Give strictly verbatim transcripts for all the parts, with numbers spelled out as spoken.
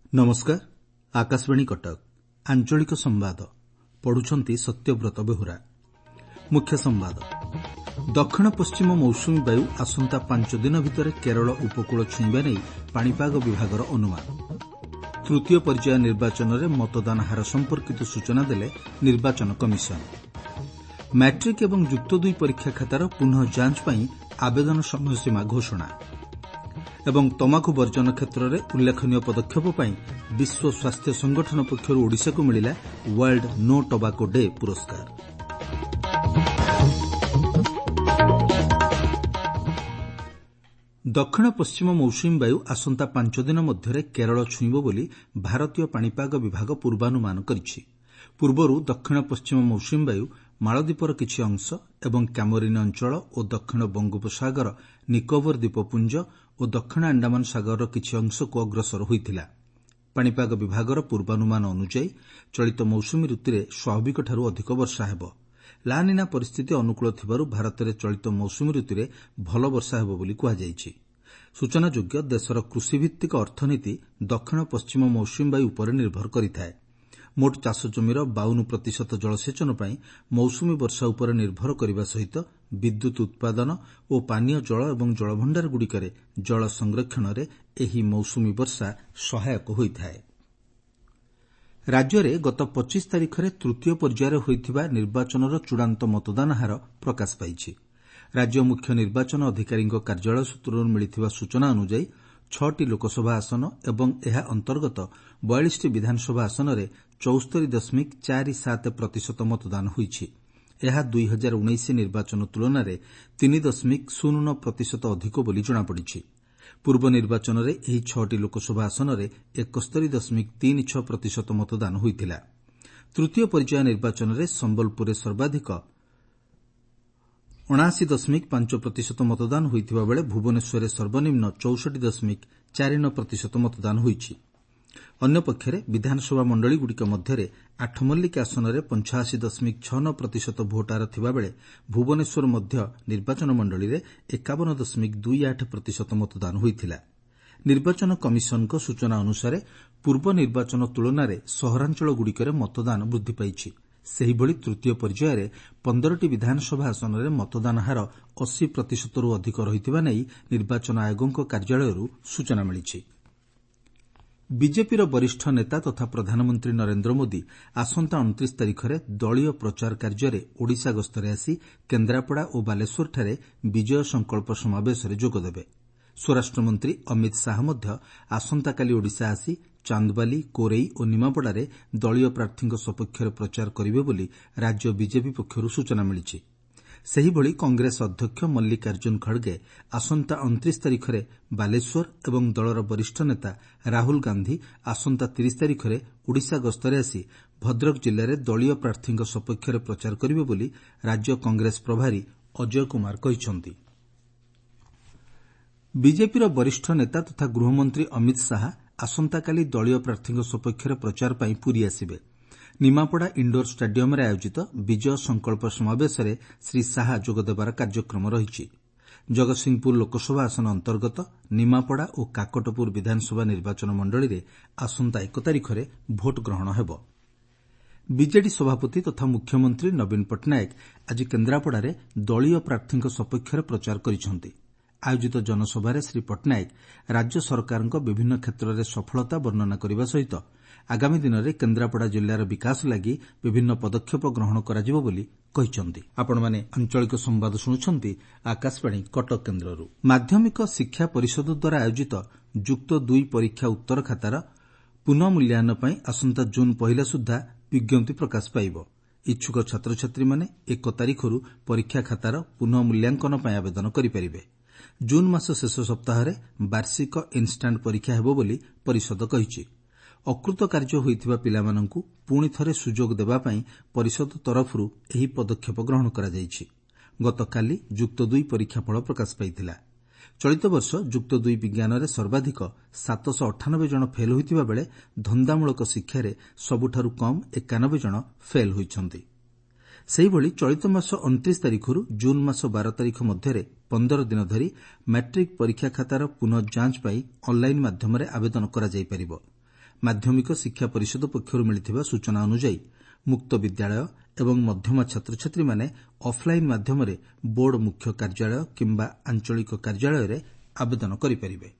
नमस्कार। आकाशवाणी कटक आंचलिक संवाद पढ़ुछंती सत्यव्रत बेहुरा। मुख्य संवाद। दक्षिण पश्चिम मौसुमी वायु आसंता पांच दिन भितर केरल उपकूल छुईंबा नहीं पाणीपाग विभागर अनुमान। तृतीय पर्याय निर्वाचन में मतदान हार संपर्कित सूचना देले निर्वाचन कमिशन। मैट्रिक एवं युक्त दुई परीक्षा खातार पुनः जांच पर आवेदन समयसीमा घोषणा एवं तमाकू वर्जन क्षेत्र में उल्लेखनीय पदक्षेप पर विश्व स्वास्थ्य संगठन पक्षर ओडिशा को मिला वर्ल्ड नो टोबाको डे पुरस्कार। दक्षिण पश्चिम मौसुमी वायु आसंता पांच दिन मध्य केरल छुईंब बोली भारतीय पाणीपाग विभाग पूर्वानुमान करिछि। पूर्वरु दक्षिण पश्चिम मौसुमी वायु मालदीपर किछि अंश एवं कैमोरिन अंचल और दक्षिण बंगोपसागर निकोबर द्वीपपुंज और दक्षिण अंडमान सागर किछि अंश को अग्रसर होइतिला। पाणीपाग विभागर पूर्वानुमान अनुसार चलित मौसुमी ऋतुरे स्वाभाविकठारु अधिक वर्षा हेबो। लानिना परिस्थिति अनुकूल थिबारु भारत में चलित मौसुमी ऋतुरे भल वर्षा हेबो बोली कुहाଯାଇଛି। सूचनायोग्य देशर कृषिभित्तिक अर्थनीति दक्षिण पश्चिम मौसुमी वायु उपर निर्भर करिथाए। मोट चाष जमीर बावन प्रतिशत जलसेचन पर मौसुमी वर्षा उपर निर्भर करने सहित विद्युत उत्पादन और पानीय जल और जलभंडार गुड़िकरे जल संरक्षण में एही मौसुमी वर्षा सहायक होइथाए। राज्य में गत पच्चीस तारिख में तृतीय पर्यायर होइथिबा निर्वाचनर चूड़ांत मतदान हार प्रकाश पाइछि। राज्य मुख्य निर्वाचन अधिकारी कार्यालय सूत्रରୁ मिलिथिबा सूचना अनुसार छटी लोकसभा आसन एवं एहा अंतर्गत बयालीस विधानसभा आसन में चौस्तरी दशमिक चार सात प्रतिशत मतदान होइछि। यह दुई हजार उन्नीस निर्वाचन तुलन में तीन दशमिक शून्य नौ प्रतिशत अधिक बोली जଣାपड़ी। पूर्व निर्वाचन में यह छटी लोकसभा आसन में एकस्तरी दशमिक तीन छह प्रतिशत मतदान होइतिला। तृतीय पर्याय निर्वाचन में संबलपुर सर्वाधिक अणाशी दशमिक पांच प्रतिशत मतदान होइतिबा बेले भुवनेश्वर सर्वनिम्न चौसठी दशमिक चार नौ प्रतिशत मतदान होइछि। अन्य पक्षरे विधानसभा मंडलीगुड़िक मध्य आठमल्लिक आसन में पंचाशी दशमिक छह नौ प्रतिशत भोटार थिबा बेले भुवनेश्वर मध्य निर्वाचन मंडली में एकावन दशमिक दुई आठ प्रतिशत मतदान होइतिला। निर्वाचन कमिशन सूचना अनुसार पूर्व निर्वाचन तुलन में सहरांचलगुड़िकर मतदान वृद्धि पाइछि। सेहिभଳି तृतीय पर्यायर पंद्रह विधानसभा आसन में मतदान हार अस्सी प्रतिशतरू अधिक रहिथिबा नै निर्वाचन आयोगों कार्यालय सूचना मिली। बीजेपीर वरिष्ठ नेता तथा प्रधानमंत्री नरेंद्र मोदी आसंता उनतीस तारिख में दलीय प्रचार कार्य ओडिशा गस्तरे आसी केन्द्रापड़ा और बालेश्वरଠାରେ विजय संकल्प समावेश में जोगदेवे। स्वराष्ट्रमंत्री अमित शाह मध्य आसंताकाली ओडिशा आसी चांदबाली कोरेई और निमापड़ारे दलीय प्रार्थी सपक्ष प्रचार करेंगे बोली राज्य बीजेपी पक्षर सूचना मिली। सेहिभଳି कांग्रेस अध्यक्ष मल्लिकार्जुन खड़गे आसंता उनतीस तारिख में बालेश्वर एवं दलर वरिष्ठ नेता राहुल गांधी आसंता तीस तारिख में ओडिशा गस्तरे आसी भद्रक जिले में दलीय प्रार्थी सपक्ष प्रचार करेंगे बोली राज्य कांग्रेस प्रभारी अजय कुमार कहिसंती। बीजेपीर वरिष्ठ नेता तथा गृहमंत्री अमित शाह आसंताकाली दलीय प्रार्थी सपक्ष प्रचार पर पुरी आसिबे। निमापड़ा इंडोर स्टाडियम में आयोजित विजय संकल्प समावेश में श्री शाह जोगदेवार कार्यक्रम रही। जगतसिंहपुर लोकसभा आसन अंतर्गत निमापड़ा और काकटपुर विधानसभा निर्वाचन मंडली में आसंता एक तारिख में भोट ग्रहण हेबो। बीजेडी सभापति तथा मुख्यमंत्री नवीन पट्टनायक आज केन्द्रापड़ारे दलीय प्रार्थी सपक्ष प्रचार करिसेंती। आयोजित जनसभा श्री पट्टनायक राज्य सरकार विभिन्न क्षेत्र में सफलता वर्णना करने सहित आगामी दिन में केन्द्रापड़ा जिलार विकास लगी विभिन्न पदक्षेप ग्रहण कराजिबो बोली कहिसंती। आपणमाने आंचलिक संवाद शुणुछंती आकाशवाणी कटक केन्द्ररू। माध्यमिक शिक्षा परिषद द्वारा आयोजित युक्त दुई परीक्षा उत्तर खातार पुनः मूल्यांकन पर आसंता जून पहला सुधा विज्ञप्ति प्रकाश पाइब। इच्छुक छात्र छात्री माने एक तारिखरू परीक्षा खातार पुनः मूल्यांकन पर आवेदन करिपारिबे। जून मास शेष सप्ताह वार्षिक इन्स्टांट परीक्षा हेबो बोली परिषद कहिछि। अकृत कार्य होइथिबा पिलामानंकु पुणी थरे सुजोग देबा पई परिषद तरफरू एही पदक्षेप ग्रहण करा जायछि। गतकाली युक्त दुई परीक्षा फल प्रकाश पाइथिला। चलित वर्ष युक्त दुई विज्ञान में सर्वाधिक सात सौ अठानबे जन फेल होइथिबा बेले धंदामूलक शिक्षा रे सबुठारु कम एकानबे जन फेल होइछंती। सेहिभଳି चलित मास उनतीस तारिखରୁ जून मास बारह तारिख मध्य पंदर दिन धरी मैट्रिक परीक्षा खातार पुनः जांच पाई ऑनलाइन माध्यम आवेदन करा जाई परिबो। ମାଧ୍ୟମିକ ଶିକ୍ଷା ପରିଷଦ ପକ୍ଷରୁ ମିଳିଥିବା ସୂଚନା ଅନୁଯାୟୀ ମୁକ୍ତ ବିଦ୍ୟାଳୟ ଏବଂ ମଧ୍ୟମା ଛାତ୍ରଛାତ୍ରୀମାନେ ଅଫ୍ଲାଇନ୍ ମାଧ୍ୟମରେ ବୋର୍ଡ ମୁଖ୍ୟ କାର୍ଯ୍ୟାଳୟ କିମ୍ବା ଆଞ୍ଚଳିକ କାର୍ଯ୍ୟାଳୟରେ ଆବେଦନ କରିପାରିବେ।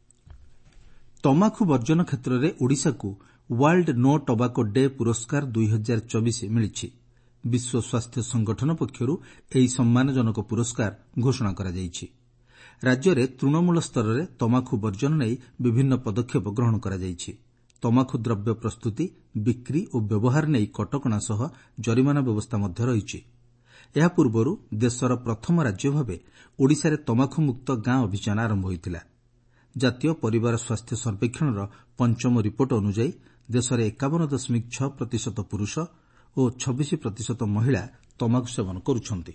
ତମାଖୁ ବର୍ଜନ କ୍ଷେତ୍ରରେ ଓଡ଼ିଶାକୁ ୱାର୍ଲଡ ନୋ ଟବାକୋ ଡେ ପୁରସ୍କାର ଦୁଇ ହଜାର ଚବିଶ ମିଳିଛି। ବିଶ୍ୱ ସ୍ୱାସ୍ଥ୍ୟ ସଂଗଠନ ପକ୍ଷରୁ ଏହି ସମ୍ମାନଜନକ ପୁରସ୍କାର ଘୋଷଣା କରାଯାଇଛି। ରାଜ୍ୟରେ ତୃଣମୂଳ ସ୍ତରରେ ତମାଖୁ ବର୍ଜନ ନେଇ ବିଭିନ୍ନ ପଦକ୍ଷେପ ଗ୍ରହଣ କରାଯାଇଛି। ତମାଖୁ ଦ୍ରବ୍ୟ ପ୍ରସ୍ତୁତି, ବିକ୍ରି ଓ ବ୍ୟବହାର ନେଇ କଟକଣା ସହ ଜରିମାନା ବ୍ୟବସ୍ଥା ମଧ୍ୟ ରହିଛି। ଏହା ପୂର୍ବରୁ ଦେଶର ପ୍ରଥମ ରାଜ୍ୟ ଭାବେ ଓଡ଼ିଶାରେ ତମାଖୁମୁକ୍ତ ଗାଁ ଅଭିଯାନ ଆରମ୍ଭ ହୋଇଥିଲା। ଜାତୀୟ ପରିବାର ସ୍ୱାସ୍ଥ୍ୟ ସର୍ବେକ୍ଷଣର ପଞ୍ଚମ ରିପୋର୍ଟ ଅନୁଯାୟୀ ଦେଶରେ ଏକାବନ ଦଶମିକ ଛଅ ପ୍ରତିଶତ ପୁରୁଷ ଓ ଛବିଶ ପ୍ରତିଶତ ମହିଳା ତମାଖୁ ସେବନ କରୁଛନ୍ତି।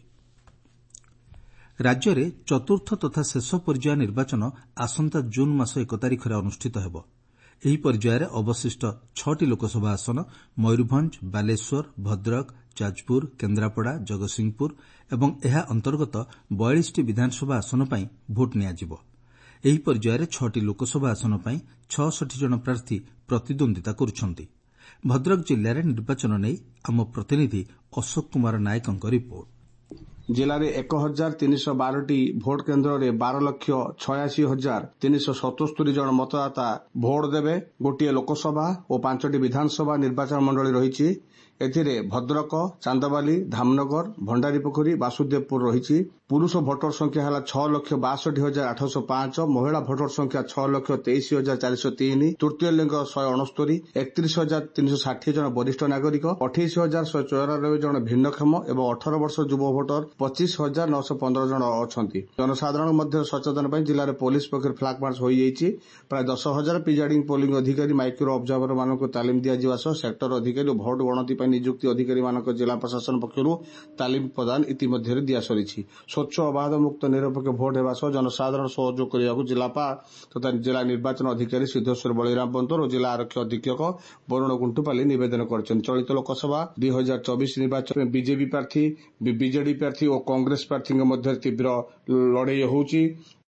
ରାଜ୍ୟରେ ଚତୁର୍ଥ ତଥା ଶେଷ ପର୍ଯ୍ୟାୟ ନିର୍ବାଚନ ଆସନ୍ତା ଜୁନ୍ ମାସ ଏକ ତାରିଖରେ ଅନୁଷ୍ଠିତ ହେବ। ଏହି ପର୍ଯ୍ୟାୟରେ ଅବଶିଷ୍ଟ ଛଅଟି ଲୋକସଭା ଆସନ ମୟୂରଭଞ୍ଜ, ବାଲେଶ୍ୱର, ଭଦ୍ରକ, ଯାଜପୁର, କେନ୍ଦ୍ରାପଡ଼ା, ଜଗତସିଂହପୁର ଏବଂ ଏହା ଅନ୍ତର୍ଗତ ବୟାଳିଶଟି ବିଧାନସଭା ଆସନ ପାଇଁ ଭୋଟ୍ ନିଆଯିବ। ଏହି ପର୍ଯ୍ୟାୟରେ ଛଅଟି ଲୋକସଭା ଆସନ ପାଇଁ ଛଅଷଠି ଜଣ ପ୍ରାର୍ଥୀ ପ୍ରତିଦ୍ୱନ୍ଦିତା କରୁଛନ୍ତି। ଭଦ୍ରକ ଜିଲ୍ଲାରେ ନିର୍ବାଚନ ନେଇ ଆମ ପ୍ରତିନିଧି ଅଶୋକ କୁମାର ନାୟକଙ୍କ ରିପୋର୍ଟ। ଜିଲ୍ଲାରେ ଏକ ହଜାର ତିନିଶହ ବାରଟି ଭୋଟ କେନ୍ଦ୍ରରେ ବାର ଲକ୍ଷ ଛୟାଅଶୀ ହଜାର ତିନିଶହ ସତସ୍ତରୀ ଜଣ ମତଦାତା ଭୋଟ ଦେବେ। ଗୋଟିଏ ଲୋକସଭା ଓ ପାଞ୍ଚଟି ବିଧାନସଭା ନିର୍ବାଚନ ମଣ୍ଡଳୀ ରହିଛି। ଏଥିରେ ଭଦ୍ରକ, ଚାନ୍ଦବାଲି, ଧାମନଗର, ଭଣ୍ଡାରୀପୋଖରୀ, ବାସୁଦେବପୁର ରହିଛି। ପୁରୁଷ ଭୋଟର ସଂଖ୍ୟା ହେଲା ଛଅ ଲକ୍ଷ ବାଷଠି ହଜାର ଆଠଶହ ପାଞ୍ଚ, ମହିଳା ଭୋଟର ସଂଖ୍ୟା ଛଅ ଲକ୍ଷ ତେଇଶ ହଜାର ଚାରିଶହ ତିନି, ତୃତୀୟ ଲିଙ୍ଗ ଶହେ ଅଣସ୍ତରୀ, ଏକତିରିଶ ହଜାର ତିନିଶହ ଷାଠିଏ ଜଣ ବରିଷ୍ଠ ନାଗରିକ, ଅଠେଇଶ ହଜାର ଶହେ ଚଉରାନବେ ଜଣ ଭିନ୍ନକ୍ଷମ ଏବଂ ଅଠର ବର୍ଷ ଯୁବ ଭୋଟର ପଚିଶ ହଜାର ନଅଶହ ପନ୍ଦର ଜଣ ଅଛନ୍ତି। ଜନସାଧାରଣଙ୍କ ମଧ୍ୟରେ ସଚେତନ ପାଇଁ ଜିଲ୍ଲାରେ ପୋଲିସ ପକ୍ଷରୁ ଫ୍ଲାଗ ମାର୍ଚ୍ଚ ହୋଇଯାଇଛି। ପ୍ରାୟ ଦଶ ହଜାର ପ୍ରିଜାଇଡିଂ ପୋଲିଂ ଅଧିକାରୀ, ମାଇକ୍ରୋ ଅବଜର୍ଭରମାନଙ୍କୁ ତାଲିମ ଦିଆଯିବା ସହ ସେକ୍ଟର ଅଧିକାରୀ ଓ ଭୋଟ ଗଣତି ପାଇଁ ନିଯୁକ୍ତି ଅଧିକାରୀମାନଙ୍କ ଜିଲ୍ଲା ପ୍ରଶାସନ ପକ୍ଷରୁ ତାଲିମ ପ୍ରଦାନ ଇତିମଧ୍ୟରେ ଦିଆସରିଛି। ସ୍ୱଚ୍ଛ, ଅବାଧ, ମୁକ୍ତ, ନିରପେକ୍ଷ ଭୋଟ ହେବା ସହ ଜନସାଧାରଣ ସହଯୋଗ କରିବାକୁ ଜିଲ୍ଲାପାଳ ତଥା ଜିଲ୍ଲା ନିର୍ବାଚନ ଅଧିକାରୀ ସିଦ୍ଧେଶ୍ୱର ବଳିରାମ ବନ୍ତର ଓ ଜିଲ୍ଲା ଆରକ୍ଷୀ ଅଧୀକ୍ଷକ ବରୁଣ ଗୁଣ୍ଟୁପାଲି ନିବେଦନ କରିଛନ୍ତି। ଚଳିତ ଲୋକସଭା ଦୁଇ ହଜାର ଚବିଶ ନିର୍ବାଚନରେ ବିଜେପି ପ୍ରାର୍ଥୀ, ବିଜେଡି ପ୍ରାର୍ଥୀ ଓ କଂଗ୍ରେସ ପ୍ରାର୍ଥୀଙ୍କ ମଧ୍ୟରେ ତୀବ୍ର ଲଢ଼େଇ ହେଉଛି।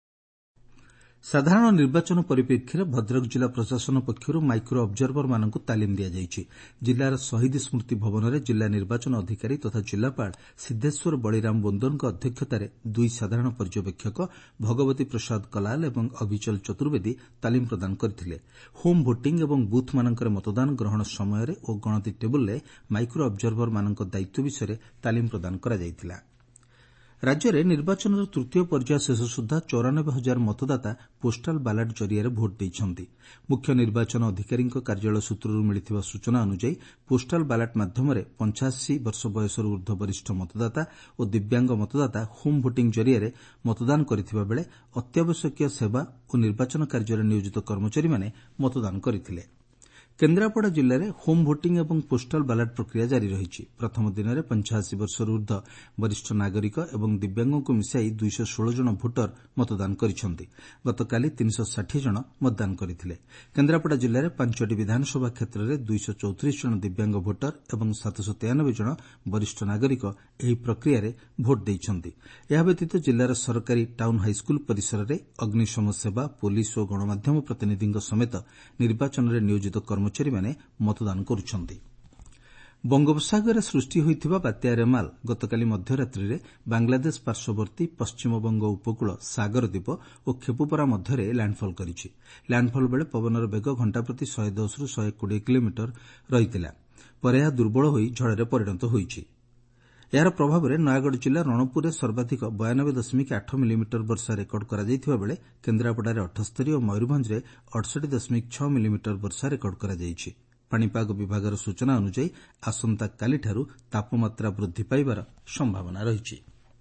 ସାଧାରଣ ନିର୍ବାଚନ ପରିପ୍ରେକ୍ଷୀରେ ଭଦ୍ରକ ଜିଲ୍ଲା ପ୍ରଶାସନ ପକ୍ଷରୁ ମାଇକ୍ରୋ ଅବଜର୍ଭରମାନଙ୍କୁ ତାଲିମ ଦିଆଯାଇଛି। ଜିଲ୍ଲାର ଶହୀଦ ସ୍ମୃତି ଭବନରେ ଜିଲ୍ଲା ନିର୍ବାଚନ ଅଧିକାରୀ ତଥା ଜିଲ୍ଲାପାଳ ସିଦ୍ଧେଶ୍ୱର ବଳିରାମ ବୋନ୍ଦରଙ୍କ ଅଧ୍ୟକ୍ଷତାରେ ଦୁଇ ସାଧାରଣ ପର୍ଯ୍ୟବେକ୍ଷକ ଭଗବତୀ ପ୍ରସାଦ କଲାଲ ଏବଂ ଅବିଚଲ ଚତୁର୍ବେଦୀ ତାଲିମ ପ୍ରଦାନ କରିଥିଲେ। ହୋମ୍ ଭୋଟିଂ ଏବଂ ବୁଥ୍ମାନଙ୍କରେ ମତଦାନ ଗ୍ରହଣ ସମୟରେ ଓ ଗଣତି ଟେବୁଲ୍ରେ ମାଇକ୍ରୋ ଅବଜର୍ଭରମାନଙ୍କ ଦାୟିତ୍ୱ ବିଷୟରେ ତାଲିମ ପ୍ରଦାନ କରାଯାଇଥିଲା। ରାଜ୍ୟରେ ନିର୍ବାଚନର ତୃତୀୟ ପର୍ଯ୍ୟାୟ ଶେଷ ସୁଦ୍ଧା ଚଉରାନବେ ହଜାର ମତଦାତା ପୋଷ୍ଟାଲ ବାଲାଟ ଜରିଆରେ ଭୋଟ୍ ଦେଇଛନ୍ତି। ମୁଖ୍ୟ ନିର୍ବାଚନ ଅଧିକାରୀଙ୍କ କାର୍ଯ୍ୟାଳୟ ସୂତ୍ରରୁ ମିଳିଥିବା ସୂଚନା ଅନୁଯାୟୀ ପୋଷ୍ଟାଲ ବାଲାଟ ମାଧ୍ୟମରେ ପଞ୍ଚାଅଶୀ ବର୍ଷ ବୟସରୁ ଊର୍ଦ୍ଧ୍ୱ ବରିଷ୍ଠ ମତଦାତା ଓ ଦିବ୍ୟାଙ୍ଗ ମତଦାତା ହୋମ୍ ଭୋଟିଂ ଜରିଆରେ ମତଦାନ କରିଥିବା ବେଳେ ଅତ୍ୟାବଶ୍ୟକୀୟ ସେବା ଓ ନିର୍ବାଚନ କାର୍ଯ୍ୟରେ ନିୟୋଜିତ କର୍ମଚାରୀମାନେ ମତଦାନ କରିଥିଲେ। କେନ୍ଦ୍ରାପଡ଼ା ଜିଲ୍ଲାରେ ହୋମ୍ ଭୋଟିଂ ଏବଂ ପୋଷ୍ଟାଲ ବାଲାଟ ପ୍ରକ୍ରିୟା ଜାରି ରହିଛି। ପ୍ରଥମ ଦିନରେ ପଞ୍ଚାଅଶୀ ବର୍ଷରୁ ଊର୍ଦ୍ଧ୍ୱ ବରିଷ୍ଠ ନାଗରିକ ଏବଂ ଦିବ୍ୟାଙ୍ଗଙ୍କୁ ମିଶାଇ ଦୁଇଶହ ଷୋହଳ ଜଣ ଭୋଟର ମତଦାନ କରିଛନ୍ତି। ଗତକାଲି ତିନିଶହ ଷାଠିଏ ଜଣ ମତଦାନ କରିଥିଲେ। କେନ୍ଦ୍ରାପଡ଼ା ଜିଲ୍ଲାରେ ପାଞ୍ଚଟି ବିଧାନସଭା କ୍ଷେତ୍ରରେ ଦୁଇଶହ ଚଉତିରିଶ ଜଣ ଦିବ୍ୟାଙ୍ଗ ଭୋଟର ଏବଂ ସାତଶହ ତେୟାନବେ ଜଣ ବରିଷ୍ଠ ନାଗରିକ ଏହି ପ୍ରକ୍ରିୟାରେ ଭୋଟ୍ ଦେଇଛନ୍ତି। ଏହା ବ୍ୟତୀତ ଜିଲ୍ଲାର ସରକାରୀ ଟାଉନ୍ ହାଇସ୍କୁଲ ପରିସରରେ ଅଗ୍ନିଶମ ସେବା, ପୋଲିସ ଓ ଗଣମାଧ୍ୟମ ପ୍ରତିନିଧିଙ୍କ ସମେତ ନିର୍ବାଚନରେ ନିୟୋଜିତ କର୍ମଚାରୀମାନେ ମତଦାନ କରୁଛନ୍ତି। ବଙ୍ଗୋପସାଗରରେ ସୃଷ୍ଟି ହୋଇଥିବା ବାତ୍ୟା ରେମାଲ ଗତକାଲି ମଧ୍ୟରାତ୍ରିରେ ବାଂଲାଦେଶ ପାର୍ଶ୍ୱବର୍ତ୍ତୀ ପଶ୍ଚିମବଙ୍ଗ ଉପକୂଳ ସାଗରଦ୍ୱୀପ ଓ ଖେପୁପରା ମଧ୍ୟରେ ଲ୍ୟାଣ୍ଡଫଲ୍ କରିଛି। ଲ୍ୟାଣ୍ଡଫଲ୍ ବେଳେ ପବନର ବେଗ ଘଣ୍ଟାପ୍ରତି ଶହେ ଦଶରୁ ଶହେ କୋଡ଼ିଏ କିଲୋମିଟର ରହିଥିଲା। ପରେ ଏହା ଦୁର୍ବଳ ହୋଇ ଝଡ଼ରେ ପରିଣତ ହୋଇଛି। ଏହାର ପ୍ରଭାବରେ ନୟାଗଡ଼ ଜିଲ୍ଲା ରଣପୁରରେ ସର୍ବାଧିକ ବୟାନବେ ଦଶମିକ ଆଠ ମିଲିମିଟର ବର୍ଷା ରେକର୍ଡ କରାଯାଇଥିବା ବେଳେ କେନ୍ଦ୍ରାପଡ଼ାରେ ଅଠସ୍ତରୀ ଓ ମୟୂରଭଞ୍ଜରେ ଅଠଷଠି ଦଶମିକ ଛଅ ମିଲିମିଟର ବର୍ଷା ରେକର୍ଡ କରାଯାଇଛି। ପାଣିପାଗ ବିଭାଗର ସୂଚନା ଅନୁଯାୟୀ ଆସନ୍ତାକାଲିଠାରୁ ତାପମାତ୍ରା ବୃଦ୍ଧି ପାଇବାର ସମ୍ଭାବନା ରହିଛି।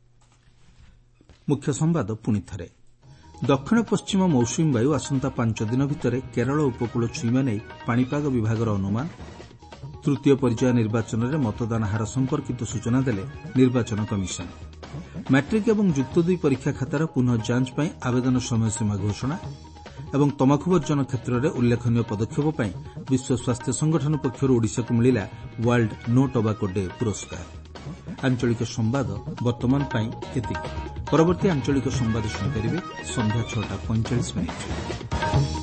ମୁଖ୍ୟ ସମ୍ବାଦ ପୁଣିଥରେ। ଦକ୍ଷିଣ ପଶ୍ଚିମ ମୌସୁମୀ ବାୟୁ ଆସନ୍ତା ପାଞ୍ଚ ଦିନ ଭିତରେ କେରଳ ଉପକୂଳ ଛୁଇଁବା ନେଇ ପାଣିପାଗ ବିଭାଗର ଅନୁମାନ। ତୃତୀୟ ପର୍ଯ୍ୟାୟ ନିର୍ବାଚନରେ ମତଦାନ ହାର ସମ୍ପର୍କିତ ସୂଚନା ଦେଲେ ନିର୍ବାଚନ କମିଶନ। ମ୍ୟାଟ୍ରିକ୍ ଏବଂ ଯୁକ୍ତ ଦୁଇ ପରୀକ୍ଷା ଖାତାର ପୁନଃ ଯାଞ୍ଚ ପାଇଁ ଆବେଦନ ସମୟସୀମା ଘୋଷଣା ଏବଂ ତମାଖୁ ବର୍ଜନ କ୍ଷେତ୍ରରେ ଉଲ୍ଲେଖନୀୟ ପଦକ୍ଷେପ ପାଇଁ ବିଶ୍ୱ ସ୍ୱାସ୍ଥ୍ୟ ସଂଗଠନ ପକ୍ଷରୁ ଓଡ଼ିଶାକୁ ମିଳିଲା ୱାର୍ଲଡ ନୋ ଟବାକୋ ଡେ ପୁରସ୍କାର। ଆଞ୍ଚଳିକ ସମ୍ବାଦ ବର୍ତ୍ତମାନ ପାଇଁ ଏତିକି। ପରବର୍ତ୍ତୀ ଆଞ୍ଚଳିକ ସମ୍ବାଦ ଶୁଣିପାରିବେ ସନ୍ଧ୍ୟା ଛଅଟା ପଇଁଚାଳିଶ ମିନିଟ୍।